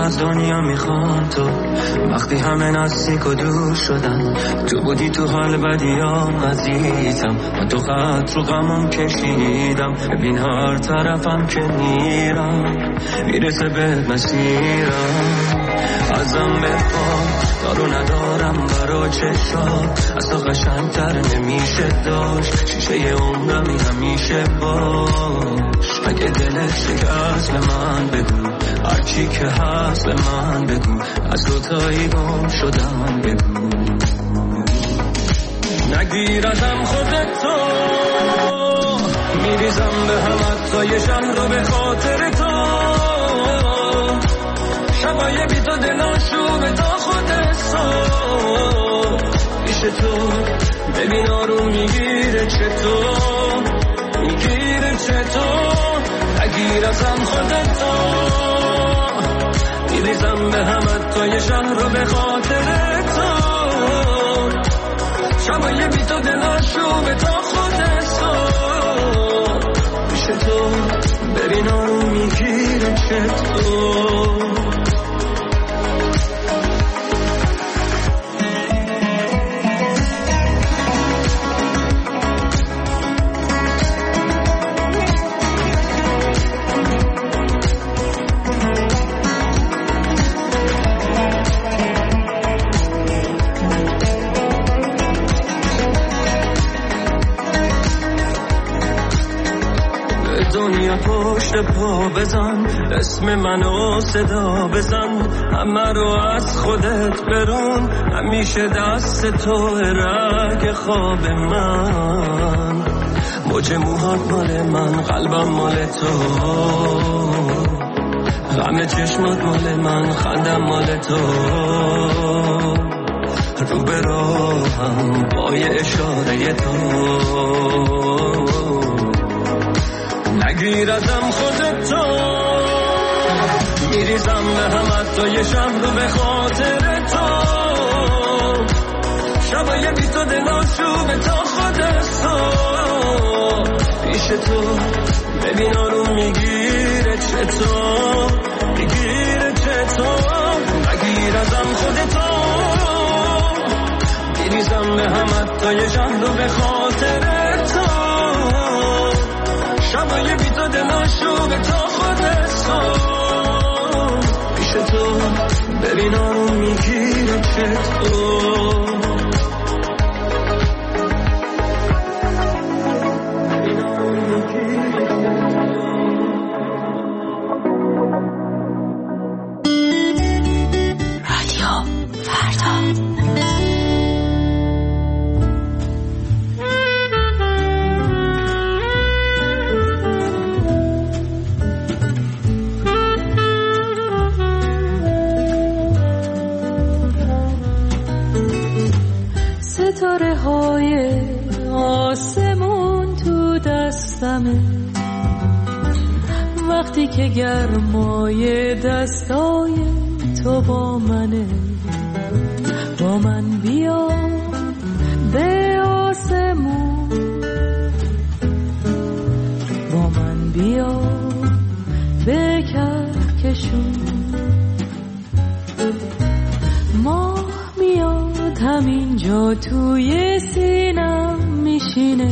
از دنیا میخوان تو. وقتی همه نزدیک و دور شدن تو بودی تو حال بدیام عزیزم. من تو خط رو غمم کشیدم. ببین هر طرفم که میرم میرسه به مسیرم. ازم بخوام دارو ندارم برا چشات. از تو قشنگتر نمیشه داشت. شیشه عمرمی همیشه باش. اگه دلت شکست به من بگو. هرچی که هست به من بگو. از دوتایی گم شدم بگو. نگیر ازم خودتو میریزم به هم حتی یه شهر رو به خاطر تو. شبای بی تو دلاشو به تا خودت سو. پیش تو ببین آروم میگیره چطور. میگیره چطور. نگیر ازم خودتو میریزم به هم حتی یه شهر رو به خاطر تو. شبای بی تو دلاشو به تا خودت سو. پیش تو ببین آروم میگیره چطور. دنیا پشت پا بزن. اسم منو صدا بزن. همه رو از خودت برون. همیشه دست تو رگ خواب من. موج موهات مال من. قلبم مال تو. غم چشمات مال من. خندم مال تو. رو به راهم با یه اشاره تو. نگیر ازم خودتو میریزم به هم حتی یه شب رو به خاطر تو. شبای بی تو دلاشو به تا خودت سو. پیش تو ببین آروم میگیره چطور. میگیره چطور. نگیر ازم خودتو میریزم به هم حتی یه شب رو به خاطر تو. شبای بی تو دلاشو به تا خودت سو. پیش تو ببین آروم میگیره چطور. ستاره های آسمون تو دستمه. وقتی که گرمای دستای تو با منه. با من بیا به آسمون. با من بیا به کهکشون. ماه میاد همینجا توی سینم میشینه.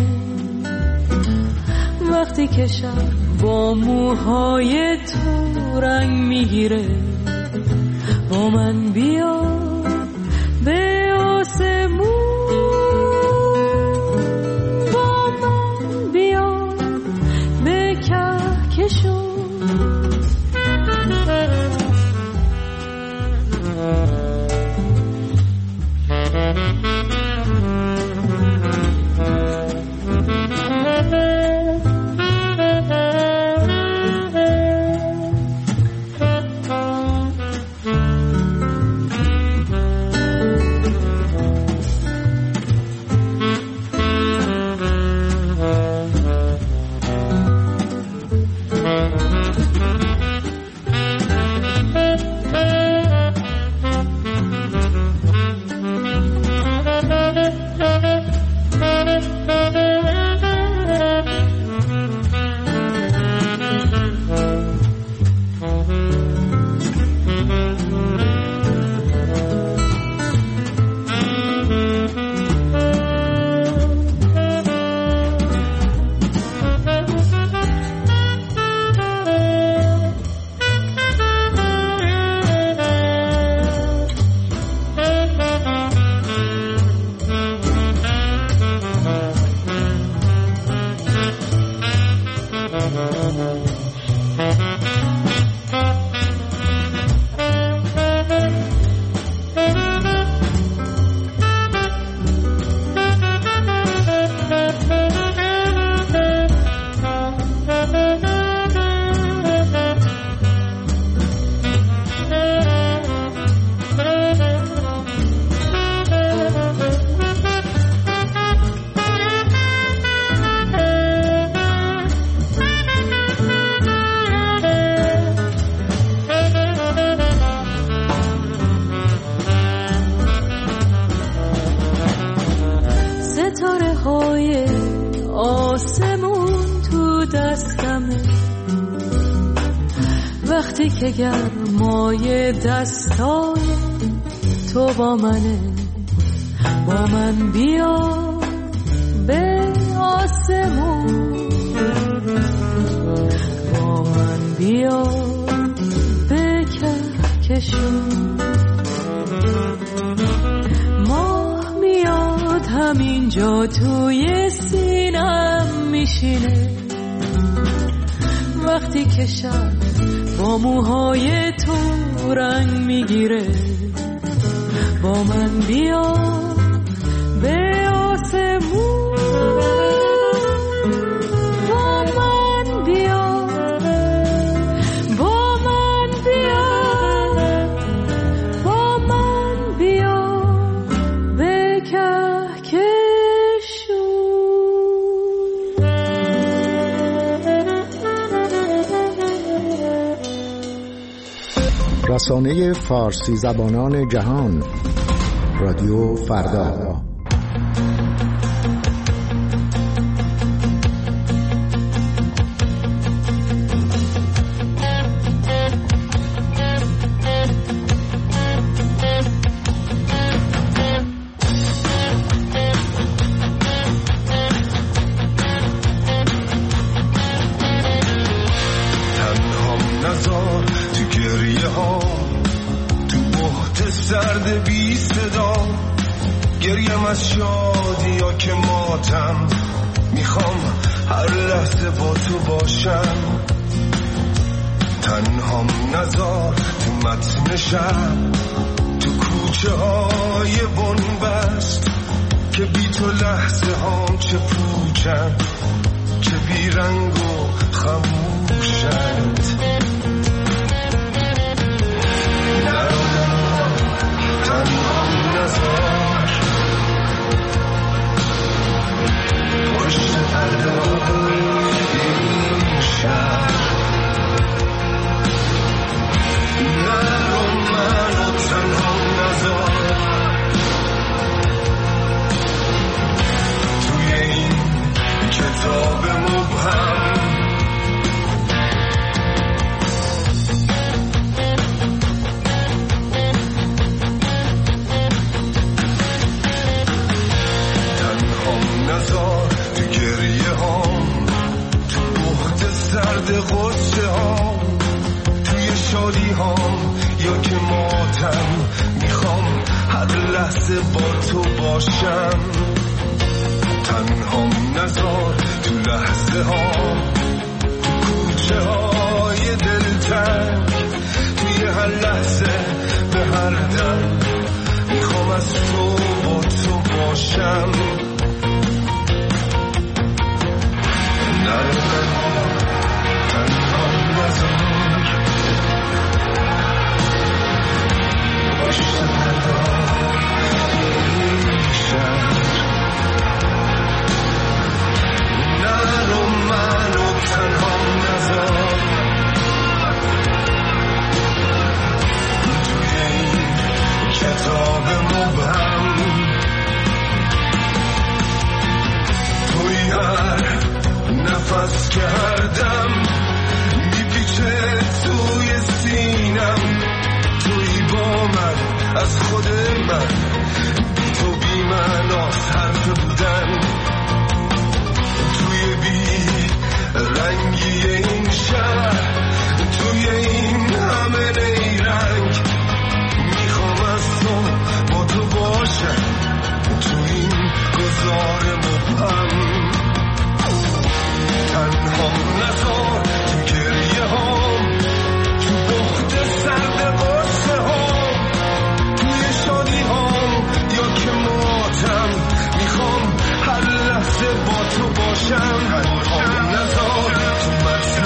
وقتی که شب با موهای تو رنگ میگیره. با من بیا به آسمون. با من بیا به کهکشون. وقتی که گرمای دستای تو با منه، با من بیا به آسمون، با من بیا به کهکشون. ماه میاد همینجا توی سینم میشینه، وقتی که شب با موهای تو رنگ میگیره، با من بیا به آسمون، با من بیا، با من بیا، با من بیا به کهکشون. رسانه فارسی زبانان جهان، رادیو فردا. سرد بی صدا گریم از شادی ها که ماتم، میخوام هر لحظه با تو باشم. تنهام نزار تو متن شب، تو کوچه های بنبست که بی تو لحظه هام چه پوچن، چه بی رنگ و خموشند. تنهام نزار پشت پرده‌های این شهر، نرو منو تنهام نزار توی این کتاب مبهم. تو گریه هام، تو بخت سرد غصه هام، توی شادی هام یا که ماتم، میخوام هر لحظه با تو باشم. تنهام نزار تو لحظه هام، تو کوچه های دلتنگ، توی هر لحظه به هر دم، میخوام از تو با تو باشم. تنهام نزار پشت پرده‌های این شهر، نرو منو تنهام نزار توی این کتاب مبهم. توی هر نفس که هر دم میپیچه توی سینم، توی با من از خود من، بی تو بی معناست حرف بودن. توی بی رنگی این شهر، توی این همه نیرنگ، میخوام از تو با تو باشم توی این گذار مبهم. تنهام نزار تو گریه هام، تو بخت سرد غصه هام، توی شادی هام یا که ماتم، میخوام هر لحظه با تو باشم. تنهام نزار تو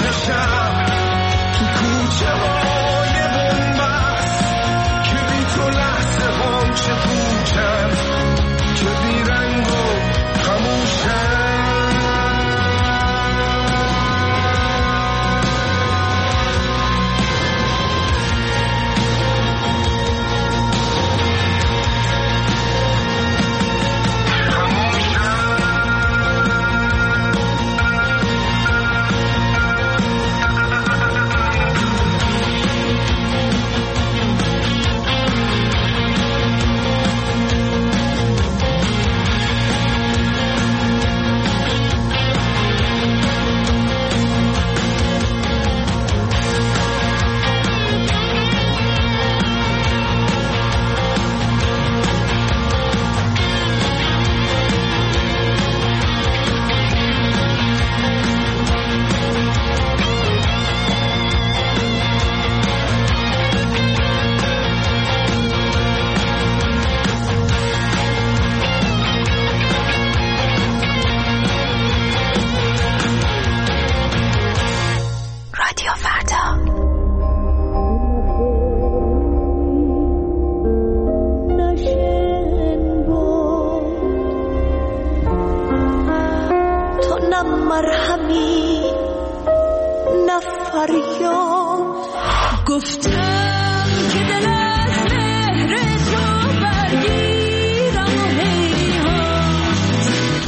مرهمی نه فریاد. گفتم که دل از مهر تو برگیرم و هیهات.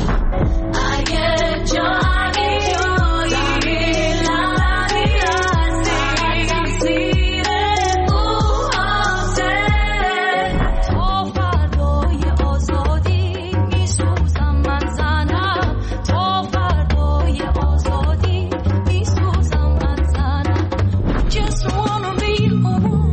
اگه جانی جایی لبی هستی زیر موهاته، تا فردای آزادی میسوزم من زنم، تا فردای آزادی میسوزم من زنم. Just wanna be a woman.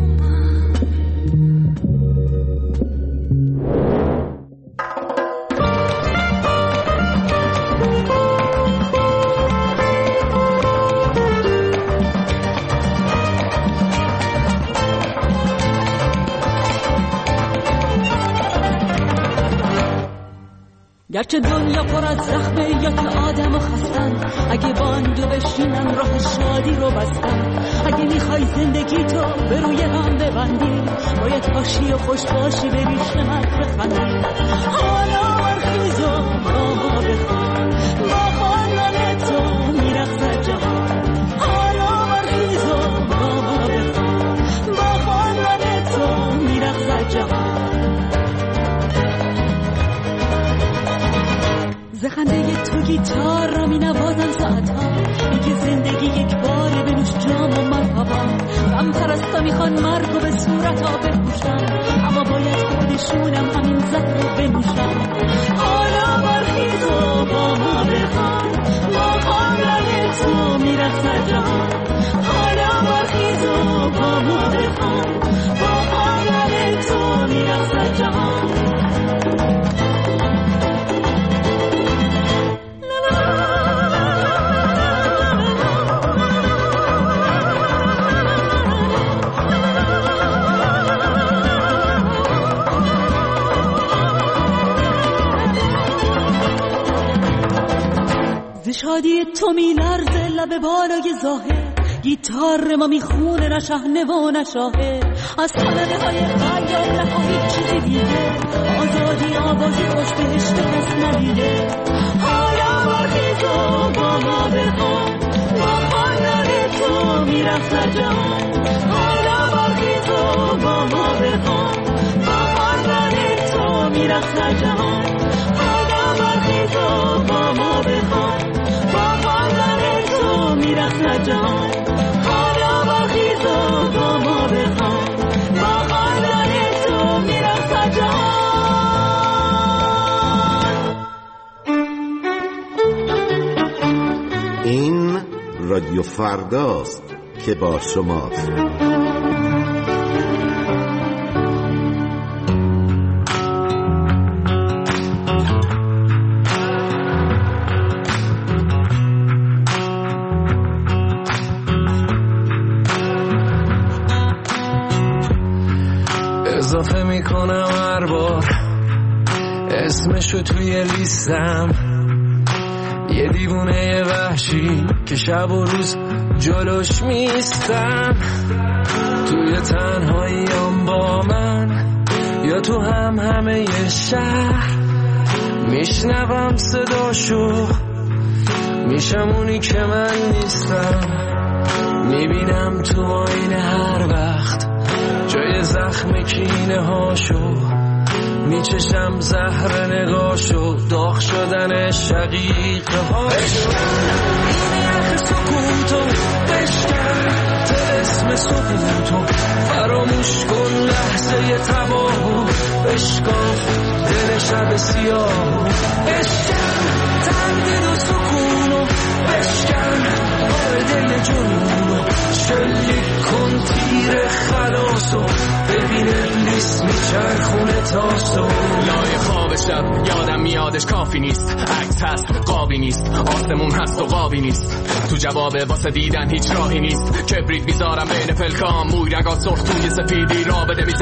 گرچه دنیا پر از زخمه یا که آدم خستن، اگه باندو بشینن راه شادی رو بستن. اگه میخوای زندگی تو به روی هم ببندی، باید باشی و خوش باشی بری شمت بخندی. حالا برخیز و با ما بخوان، با خواندن تو میرخصد جهان. حالا برخیز و با ما بخوان، با خواندن تو میرخصد جهان. زخنده تو گیتار را می نوازم ساعتها، میگه زندگی یک باره بنوش جام و مرحبا. غم پرستا میخوان مرگ و به صورت ها بپوشن، اما باید خودشونم همین زهر رو بنوشن. حالا برخیز و با ما بخوان، با خواندن تو میرخصد جهان. حالا برخیز و با ما بخوان، با خواندن تو میرخصد جهان. شادی تو میلرزه لب بالای ظاهر، گیتار ما میخونه نه شحنه و نه شاهر. از صدنه های خیال نخواهی چیزی دیگه، آزادی آوازی خوش بهشت کس ندیده. حالا برخیز و با ما بخوان، با خواندن تو میرخصد جهان. حالا برخیز و با ما بخوان، با خواندن تو میرخصد جهان. حالا برخیز و با ما بخوان، میرخصد جهان. حالا برخیز و با ما بخوان، با خواندن تو میرخصد جهان. این رادیو فرداست که با شماست. اضافه میکنم هر بار اسمشو توی لیستم، یه دیوونه وحشی که شب و روز جلوش میستم. توی تنهاییام با من یا تو همه شهر، میشنوم صداشو، میشم اونی که من نیستم. میبینم تو آینه هر وقت جای زخم کینه هاشو، میچشم زهر نگاشو، داغ شدن شقیقه هاشو. این یخ سکوتو بشکن، طلسم سکوتو فراموش کن، لحظه تباهو بشکاف، دل شب سیاهو بشکن، تردید و سکونو بشکن، وارده جنونو شلیک کن، تیر خلاصو ببین ابلیس میچرخونه تاسو. لای خواب شب یادم میادش کافی نیست، عکس هست قابی نیست، آسمون هست و قابی نیست، تو جواب واسه دیدن هیچ راهی نیست. کبریت میذارم بین پلکام، موی رگات سرخ توی سفیدی، را بده میزنم قید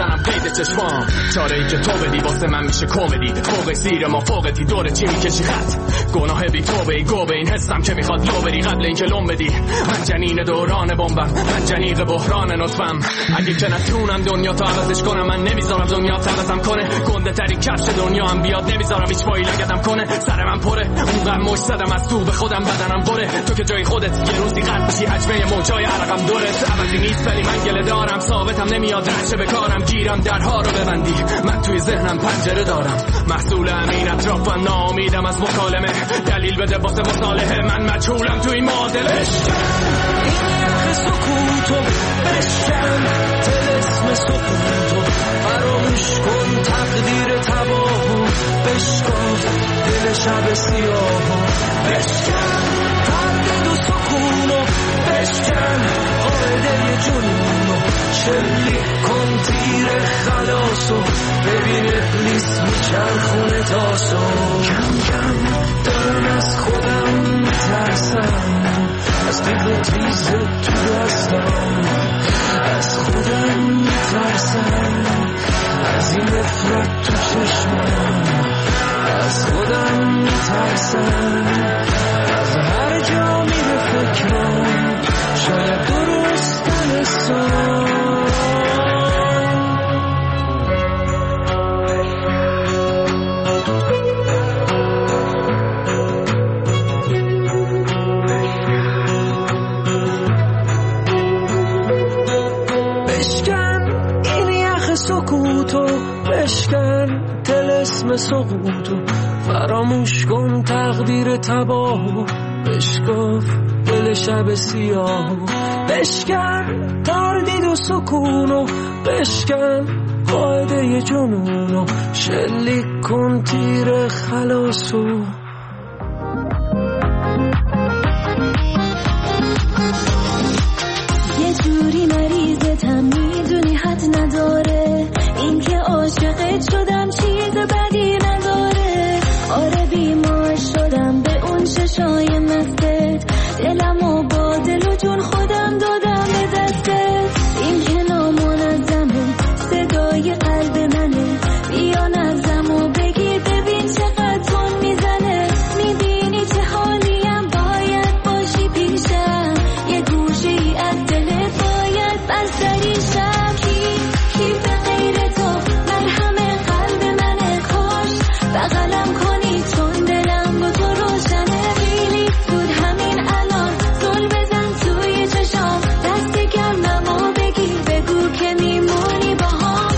چشمام. چاره ای که تو بدی واسه من میشه کمدی، فوق سیر ما فوقتی دور چی میکشی خط. گناه بی توبه ای گوبه این حسم که میخواد لو بری قبل اینکه لوم بدی. من جنین دوران بمبم، من جنیق بحران نطفم. اگه که نتونم دنیا تو عوضش کنم، من نمیذارم دنیا عوضم کنه. گنده تری کفش دنیا هم بیاد، نمیذارم هیچ پایی لگدم کنه. سر من پره اونقدر مش زدم از تو به خودم، بدنم بره. تو که جای خودت یه روزی قد بشی، حجمه موجای عرقم دورت. عوضی نیست ولی من گله دارم، ثابتم نمیاد رشه به کارم. گیرم درها رو ببندی، من توی ذهنم پنجره دارم. محصول همین اطرافم، ناامیدم از مکالمه. دلیل بده واسه مصالحه، من مجهولم توی معادله. این یخ سکوتو بشکن، طلسم سکوتو فراموش کن. تقدیر تباهو بشکاف، دل شب سیاهو بشکن. تردید و سکونو بشکن، قاعده جنونو شلیک کن. تیر خلاصو ببین ابلیس میچرخونه تاسو. کم کم دارم از خودم میترسم، از دیگه تیز تو دستم. از خودم میترسم، از این نفرت تو چشمم. از خودم میترسم، از هر جا میره فکرم شاید درست نرسم. سکوتو بشکن، طلسم سقوطو فراموش کن. تقدیر تباهو بشکاف، دل شب سیاهو بشکن. تردید و سکونو بشکن، قاعده جنونو شلیک کن. تیر خلاصو یه جوری مریضتم، میدونی حد نداره. این که عاشقت شدم چیز بدی نداره. آره بیمار شدم به اون چشای مستت، دلمو با دل و جون خودم دادم به دستت. این که نامنظمه صدای قلب منه، بیا نظمو بگیر ببین چقدر تون میزنه. میبینی چه حالیم، باید باشی پیشم. یه گوشی از دلت باید بستری شم. کی به غیر تو مرهم قلب منه، کاش بغلم کنی چون دلم با تو روشنه. خیلی زود همین الان زل بزن توی چشام، دست گرممو بگیر بگو که میمونی با هم.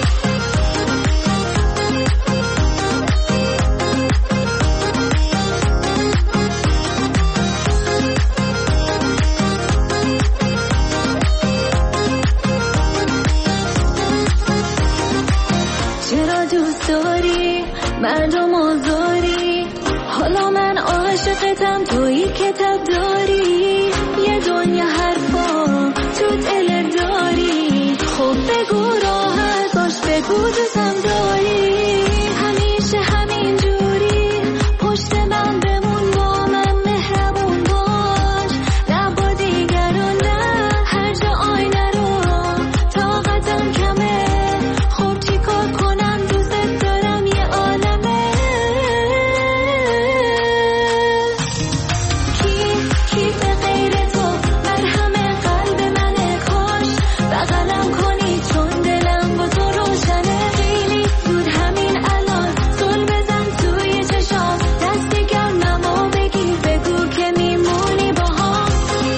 چرا دوست داری مردم آزاری؟ حالا من عاشقتم، تویی کتاب داری. یه دنیا حرفا تو دل داری. خب بگو راحت باش، بگو دوستم داری. همیشه همین جوری پشت من بمون، با من مهربون باش. نه با دیگران، نه هر جا آینه رو طاقتم کمه. خب چی کار کنم، دوست دارم یه عالمه. کی به غیر تو مرهم قلب منه، کاش بغلم کنی چون دلم با تو روشنه. خیلی زود همین الان زل بزن توی چشام، دست گرممو بگیر بگو که میمونی با هم.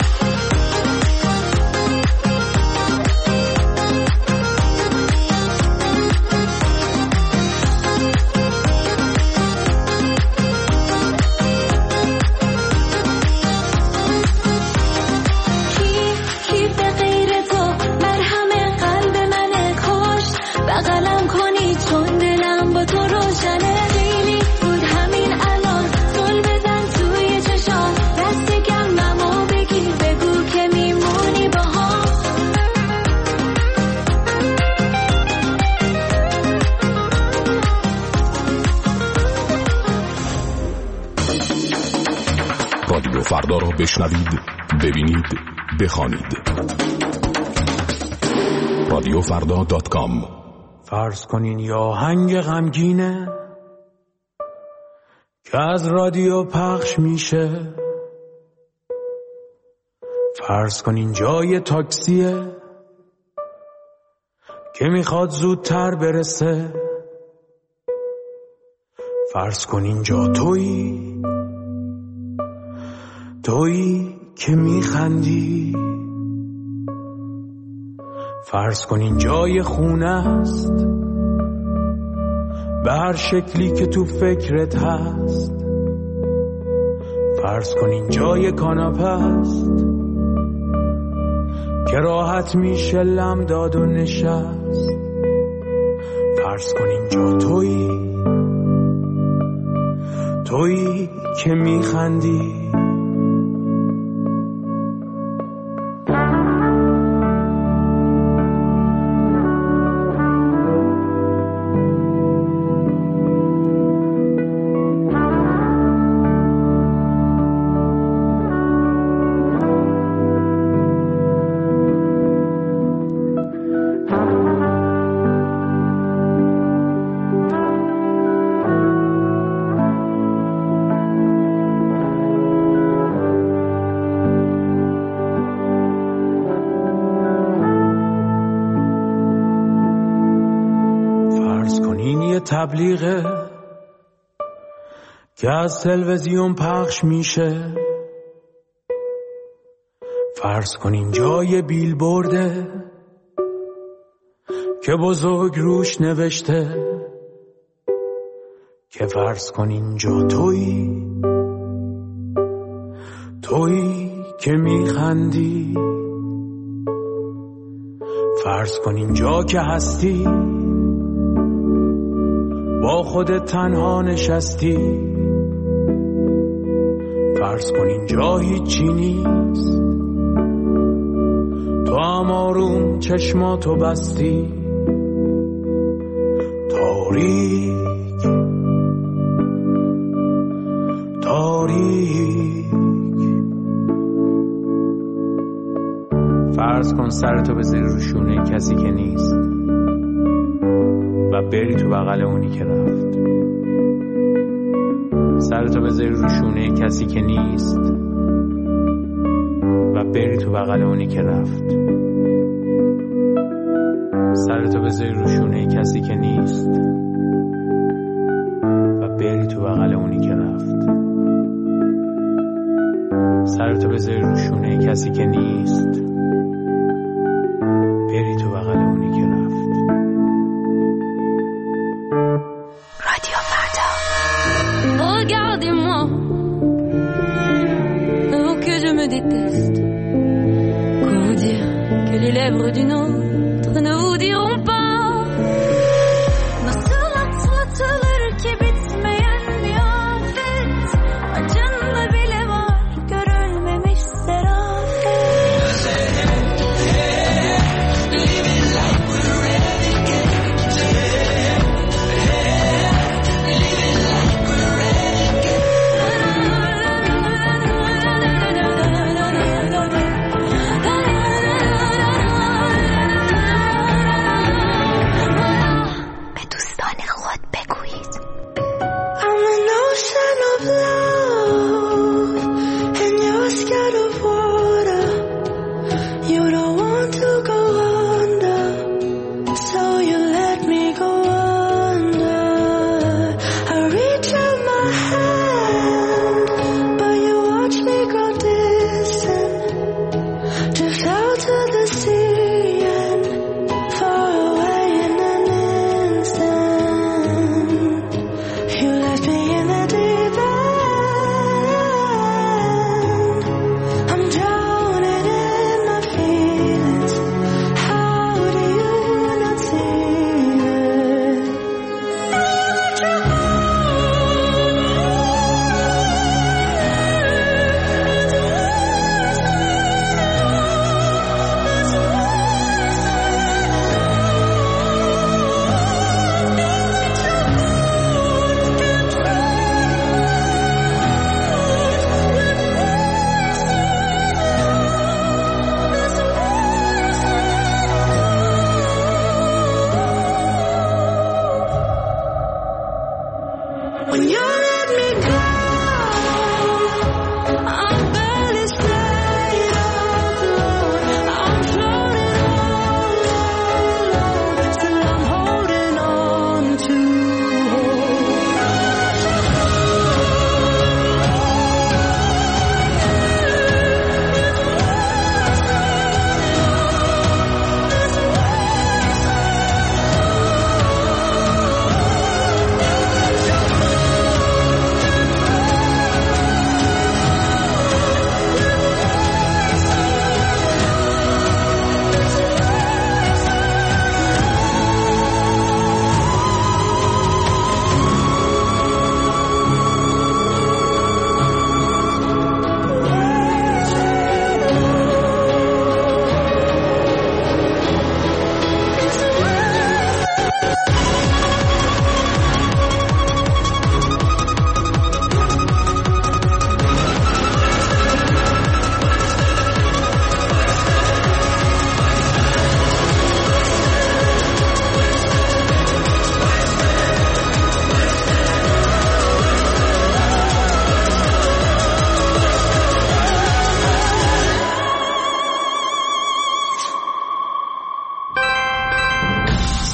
کی به غیر تو مرهم قلب منه، کاش بغلم کنی چون دلم با تو روشنه. خیلی زود همین الان زل بزن توی چشام، دست گرممو بگیر بگو که میمونی با هم. رادیو فردا را بشنوید، ببینید، بخوانید. رادیوفردا.com فرض کنین یا آهنگ غمگینه که از رادیو پخش میشه. فرض کنین جای تاکسیه که میخواد زودتر برسه. فرض کنین جا تویی که میخندی. فرض کنین جای خونه است به هر شکلی که تو فکرت هست. فرض کنین جای کاناپه است که راحت میشه لم داد و نشست. فرض کنین جا تویی که میخندی. تبلیغه که از تلویزیون پخش میشه. فرض کنین جای بیلبورده که بزرگ روش نوشته که فرض کنین جا تویی که میخندی. فرض کنین جا که هستی با خودت تنها نشستی. فرض کنین جا هیچی نیست تو هم آروم چشماتو بستی. تاریک فرض کن سرتو بذاری رو شونه کسی که نیست و بری تو بغل اونی که رفت. سرتو بذاری رو شونه کسی که نیست و بری تو بغل اونی که رفت. سرتو بذاری رو شونه کسی که نیست و بری تو بغل اونی که رفت. سرتو بذاری رو شونه کسی که نیست بری تو بغل اونی که رفت. Regardez-moi, oh que je me déteste. Comment dire que les lèvres d'une autre ne vous diront pas. Nasıl atlatılır ki bitmeyen bir afet. Acında bile var görülmemiş serafet. Living like we're renegades. Living like we're renegades.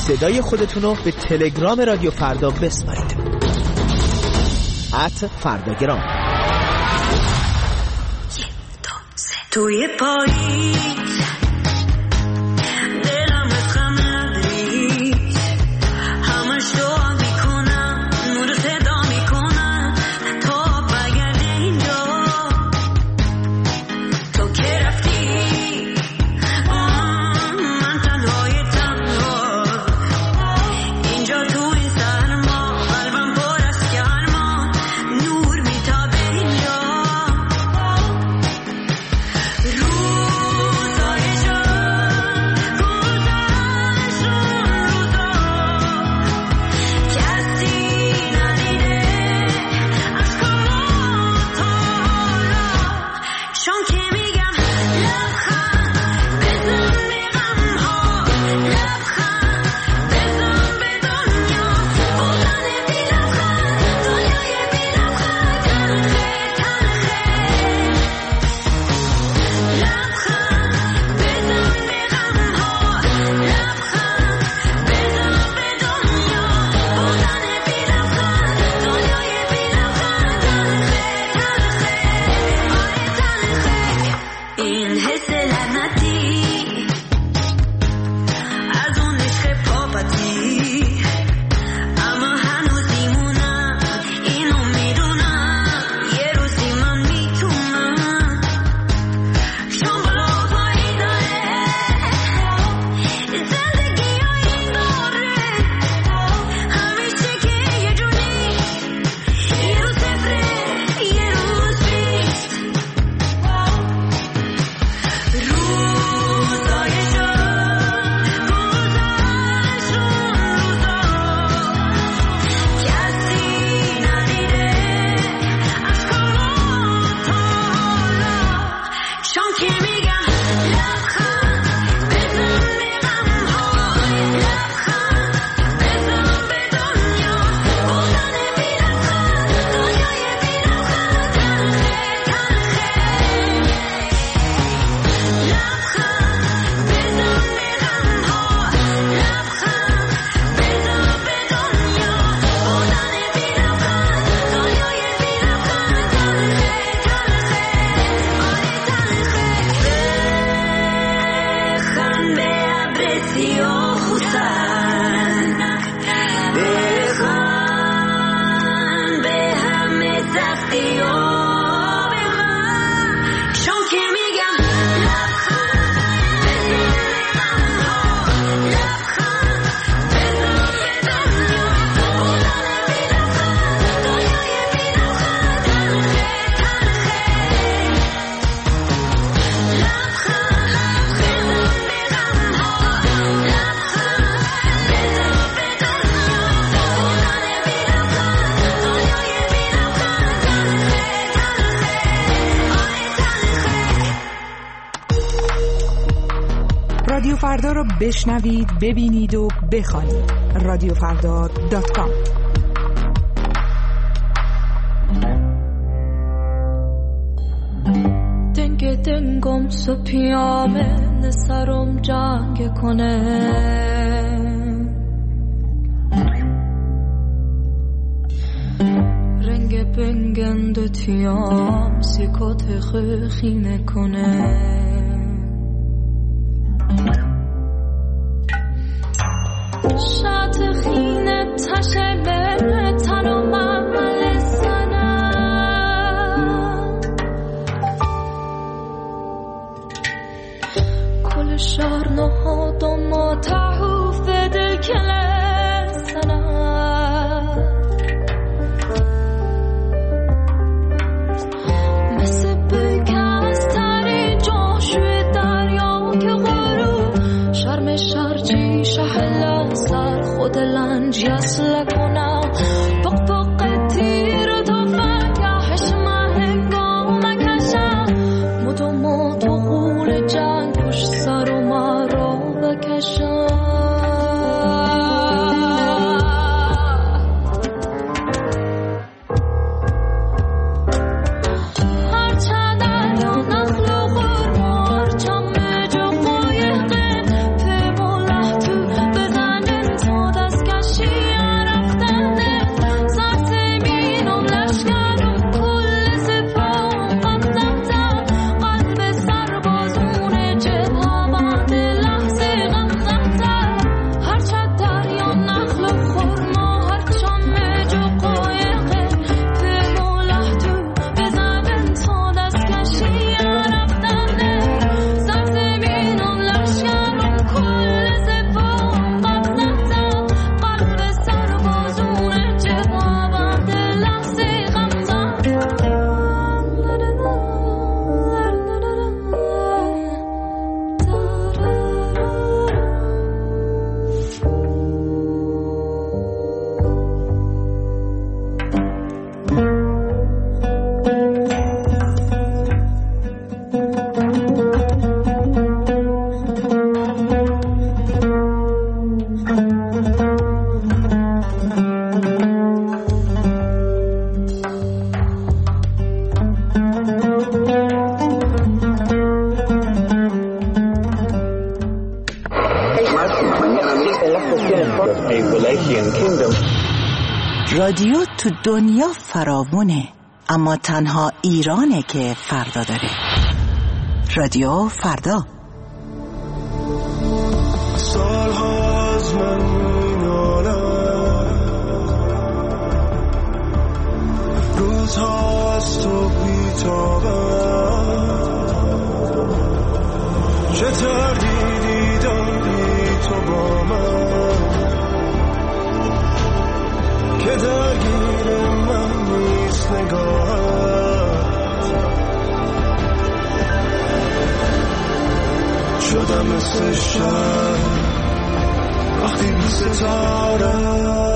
صدای خودتون رو به تلگرام رادیو فردا بسپارید. @فرداگرام. توی پاییز دلم خم نداری، همش دعا میکنم نور صدا میکنم تا بگرده اینجا. تو که رفتی من تنهای تنها اینجا تو این سرما، قلبم پر از گرما، نور میتابه اینجا. رادیو فردا رو بشنوید، ببینید و بخوانید. radiofardad.com. دنگم سپیامه سرم جنگ کنه، رنگ بنگند تیام سیکات خیمه کنه. شات خینه تشه به تنم عمل سنم، کل شهر نهاد و ما تحوف دل کل سنم، مثل بکست تری جاشوی دریا که غروب شرم شرجی شهلا سر خود لنج یسل کنم. پق پق تیر تا فکهش مهنگام کشم، مدو مدو غول جنگ پشت سر و مرا بکشم. Wallachian Kingdom. رادیو تو دنیا فراوونه، اما تنها ایرانه که فردا داره. رادیو فردا. سالها از من مینالم، روزها از تو بیتابم، چه تردیدی داری تو با من که درگیر من نیست نگاهت. شدم مثل شب وقتی بی ستاره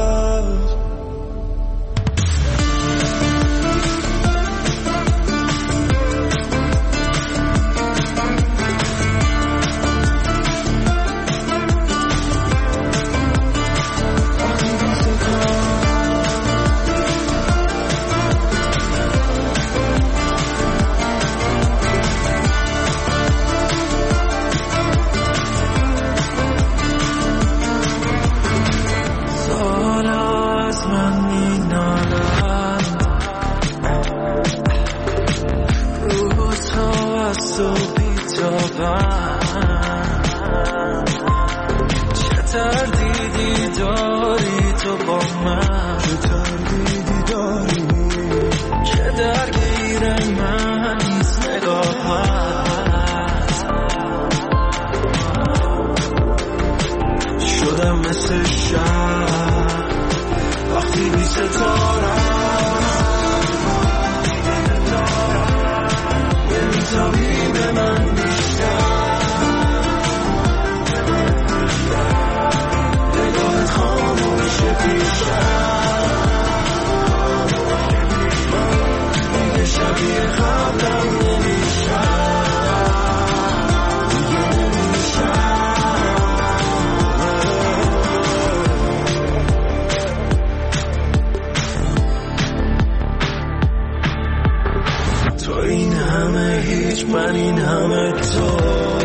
من این همه تو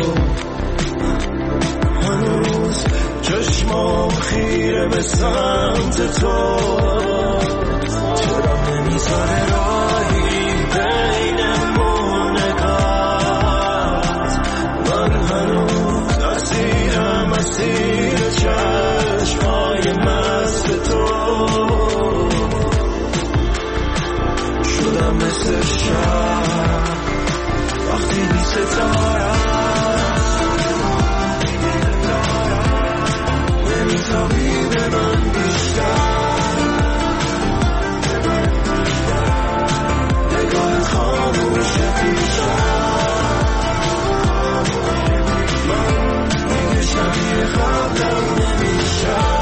هنوز چشمام خیره به سمت تو چرا نمیذاره راهی بینمون نگات من هنوز اسیرم اسیر چشمای مست تو شدم مثل شب وقتی بی ستاره نمیتابی به من بیشتر نگاهت خاموشه بیشتر من دیگه شبیه قبلم نمیشم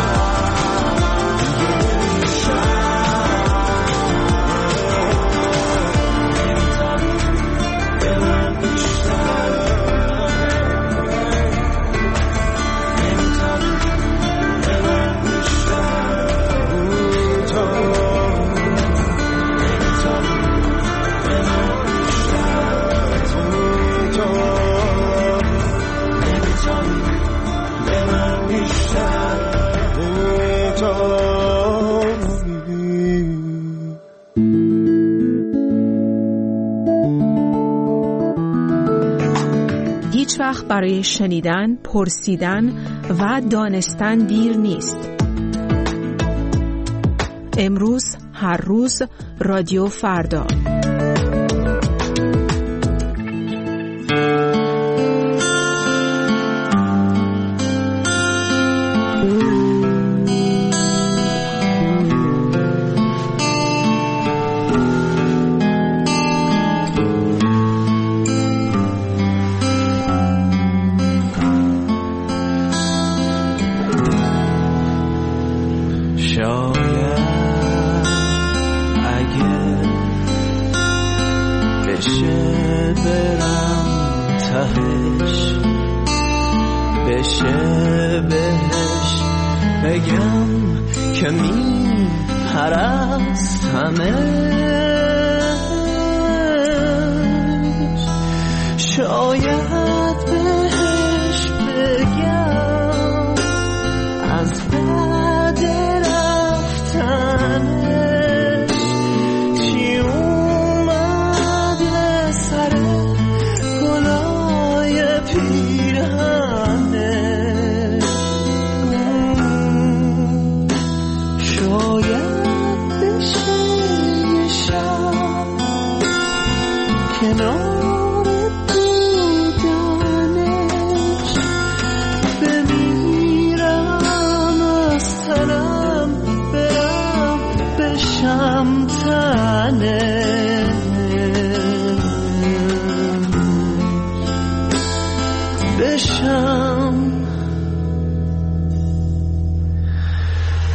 هیچ وقت برای شنیدن، پرسیدن و دانستن دیر نیست. امروز، هر روز، رادیو فردا. بشه بهش بگم که می پرستمش شاید بهش بگم از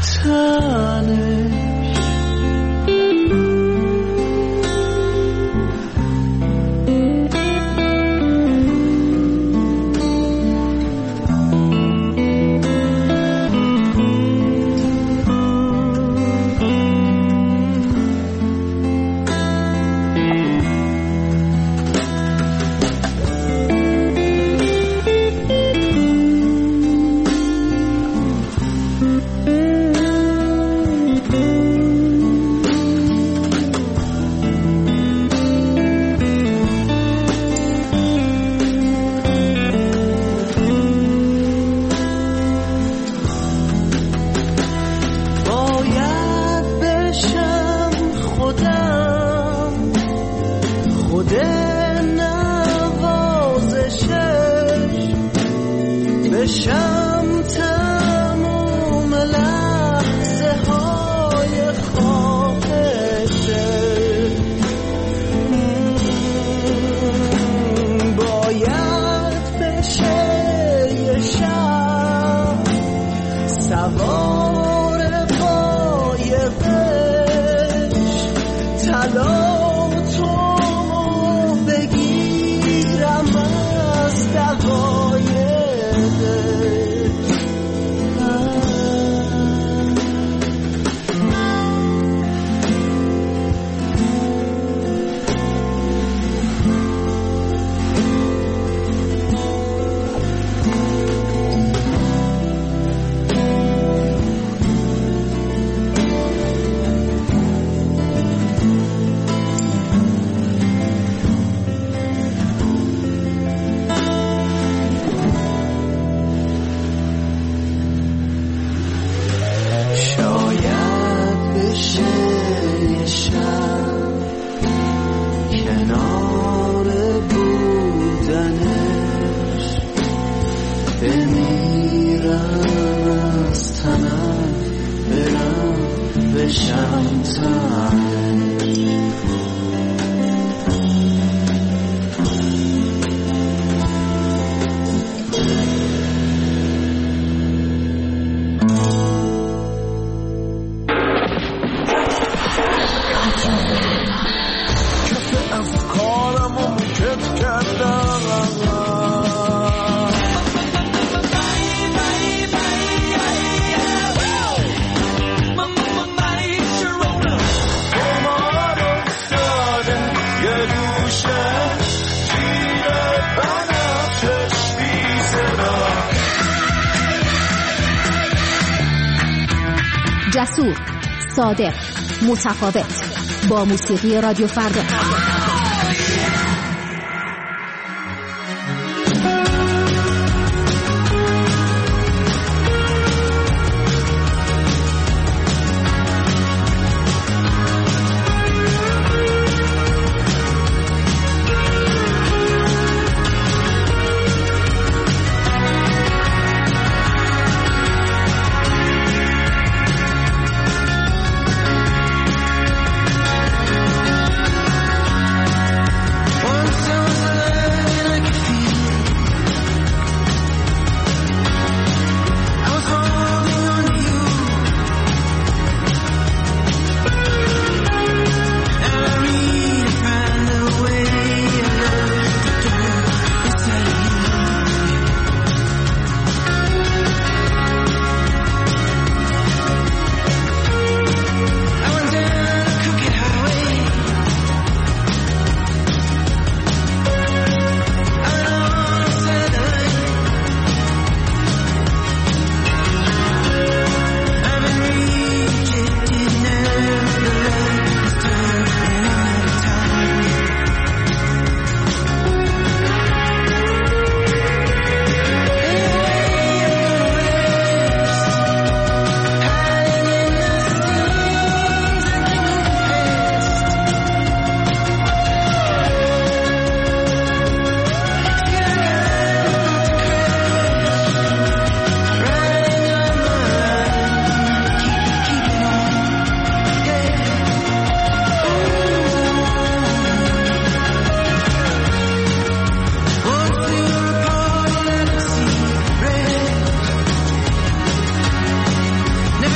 جسور، صادق، متفاوت، با موسیقی رادیو فردا.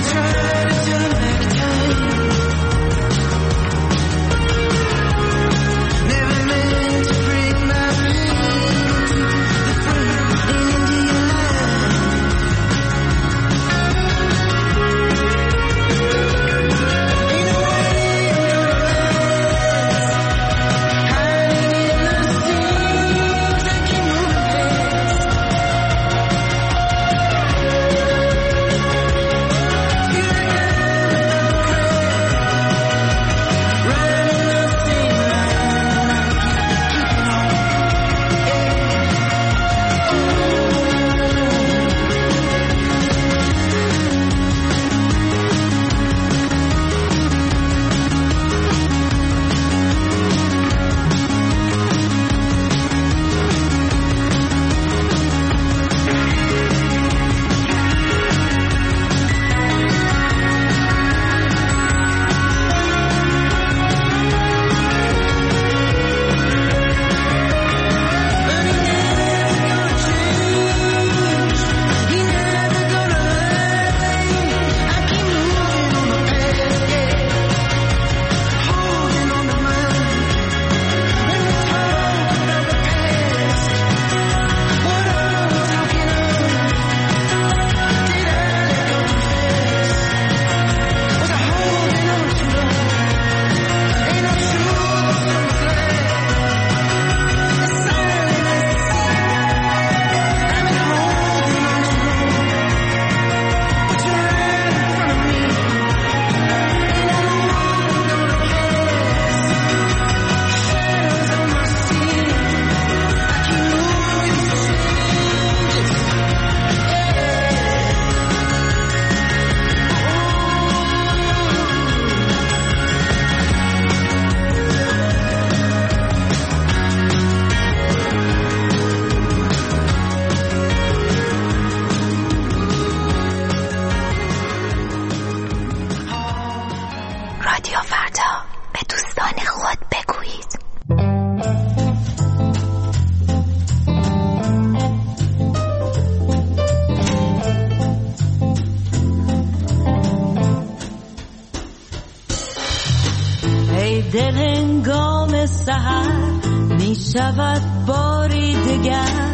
دل هنگام سحر می شود باری دگر،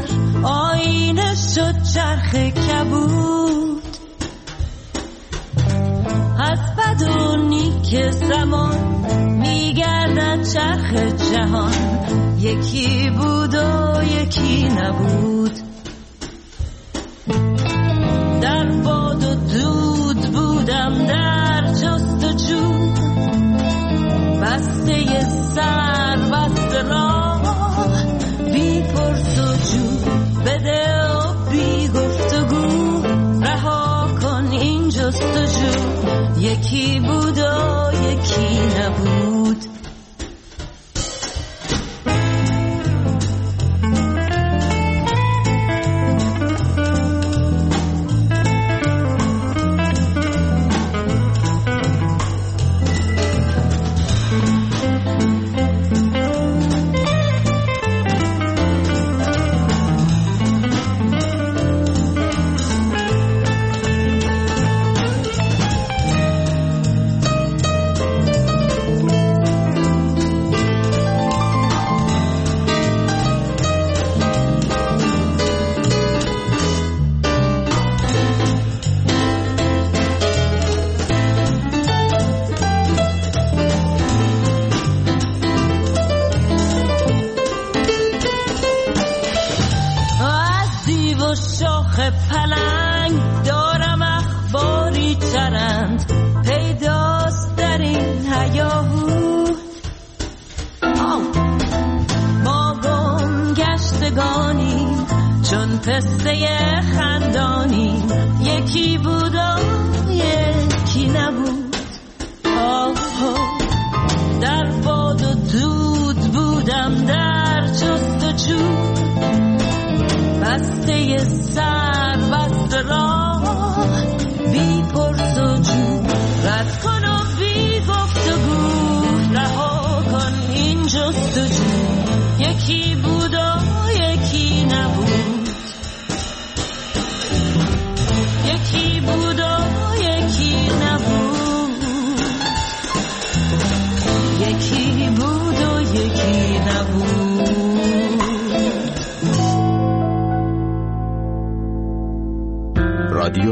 آینه شد چرخ کبود. از بد و نیک زمان می گردد چرخ جهان، یکی بود و یکی نبود. در باد و دود بودم، در جستجو، بسته سر بسته راه، بی پرس و جو، بده و بی گفتگو، رها کن این جستجو، یکی بود و یکی نبود. پلنگ دارم اخباری چرند، پیداست در این هیاهو. ما گم گشتگانیم چون پسته خندانیم، یکی بود و یکی نبود. در باد و دود بودم، در جستجو، بسته سر بسته راه، بی پرس و جو، رد کن و بی گفتگو، رها کن این جستجو، یکی بود و یکی نبود. یکی بود و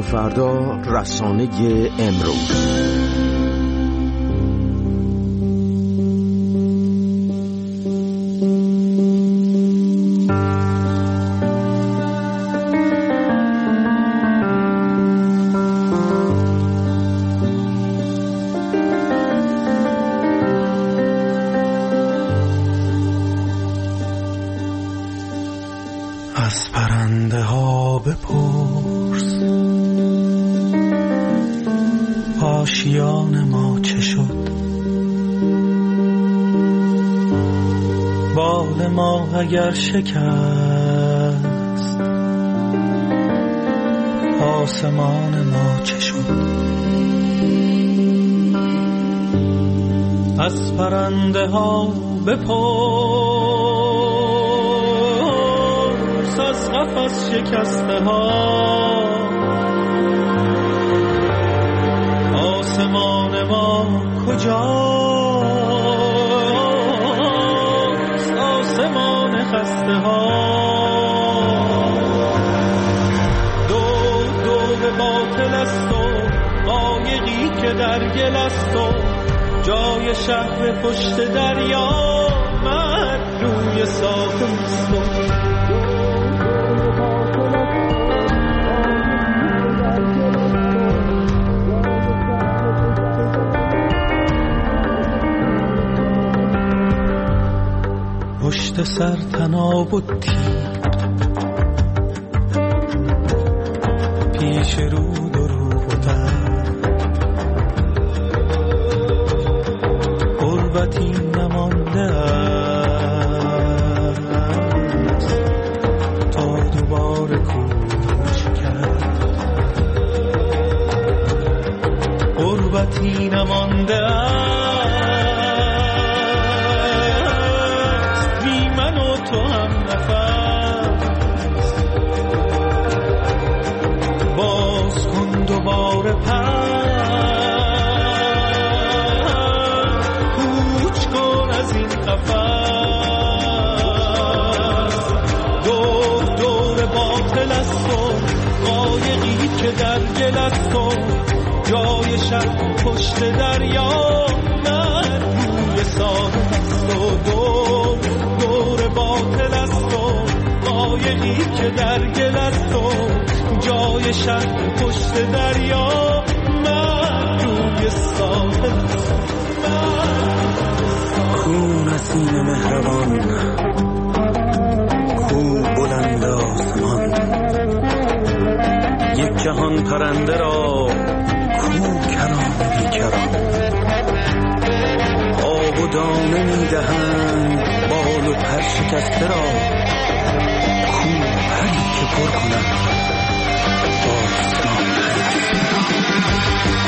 فردا، رسانه امروز. از پرنده ها بپرس آشیان ما چه شد، بال ما اگر شکست آسمان ما چه شد. از پرنده ها بپرس از قفس شکسته ها آسمان ما کجاست، آسمان خسته ها. دور باطل است و قایقی که در گل است و جای شهر پشت دریا من روی ساحل است و پشت سر تناب و تیب پیش رود و روح و در غربتی نمانده است تا دوباره کوچ کرد. غربتی نمانده است تو هم نفس باز کن دوباره کوچ کن از این قفس. دور باطل است و قایقی که در گل است و جای شب پشت دریا من روی ساحل است و دور باطل است و قایقی که در گل است و جای شب پشت دریا من روی ساحل است. خون نسیم مهربان کو بلند آسمان، یک جهان پرنده را کو کران بیکران. آب و دانه میدهند بال و پر شکسته را کو پری که پر کند آسمان.